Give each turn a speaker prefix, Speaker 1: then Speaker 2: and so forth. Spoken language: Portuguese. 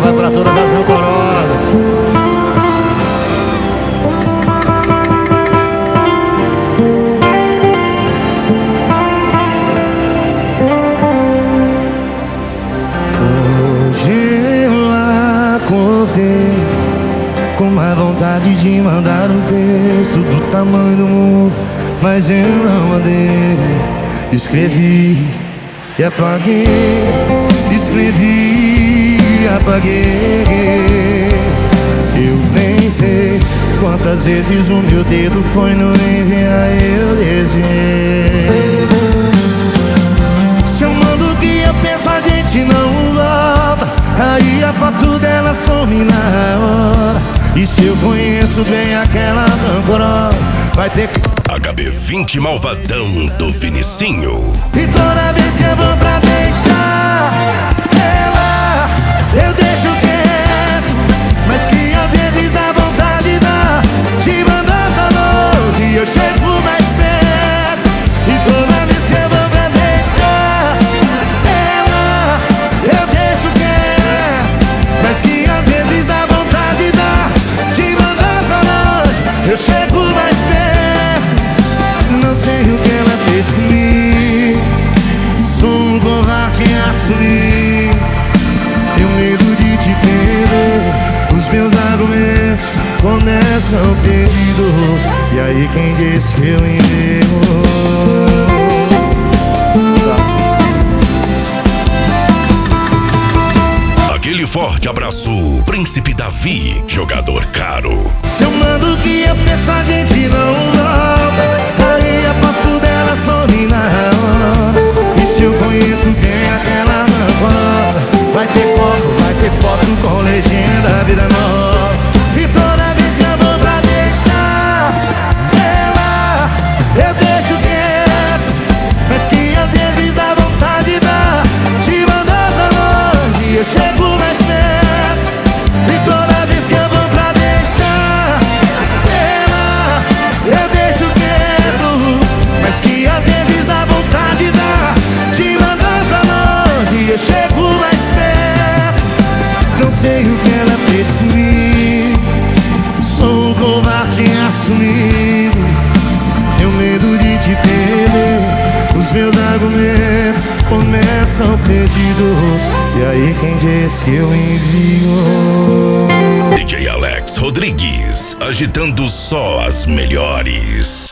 Speaker 1: vai pra todas as rancorosas. Com uma vontade de mandar um texto do tamanho do mundo, mas eu não mandei. Escrevi e apaguei, escrevi e apaguei. Eu nem sei quantas vezes o meu dedo foi no enviar, eu desenhei. Se eu mando o que eu penso, a gente não volta. Aí a foto dela some na hora. E se eu conheço bem aquela rancorosa, vai ter que...
Speaker 2: HB20 Malvadão do Vinicinho.
Speaker 1: E toda vez que eu vou pra deixar ela, eu deixo quieto, mas que às vezes dá vontade de mandar pra longe e eu chego mais perto. E toda vez que eu vou pra deixar ela, eu deixo quieto, mas que às vezes dá vontade de mandar pra longe, eu chego mais perto. Não sei o que ela fez comigo, sou um covarde a assumir. Tenho medo de te perder, os meus argumentos começam perdidos. E aí quem disse que eu enterro?
Speaker 2: Aquele forte abraço, Príncipe Davi, jogador caro.
Speaker 1: Se eu mando o que eu penso, a gente não volta. Aí a foto dela some na hora. E se eu conheço bem aquela rancorosa, vai ter foto com legenda, vida nova. E toda vez que eu vou pra deixar ela, eu deixo quieto, mas que às vezes dá vontade de mandar pra longe e eu chego mais perto. E toda vez que eu vou pra deixar ela, eu deixo quieto, mas que às vezes dá vontade de mandar pra longe e eu chego mais perto. Não sei o que ela fez comigo, sou um covarde assumido. Tenho medo de te perder, os meus argumentos começam perdidos. E aí quem disse que eu envio?
Speaker 2: DJ Alex Rodrigues, agitando só as melhores.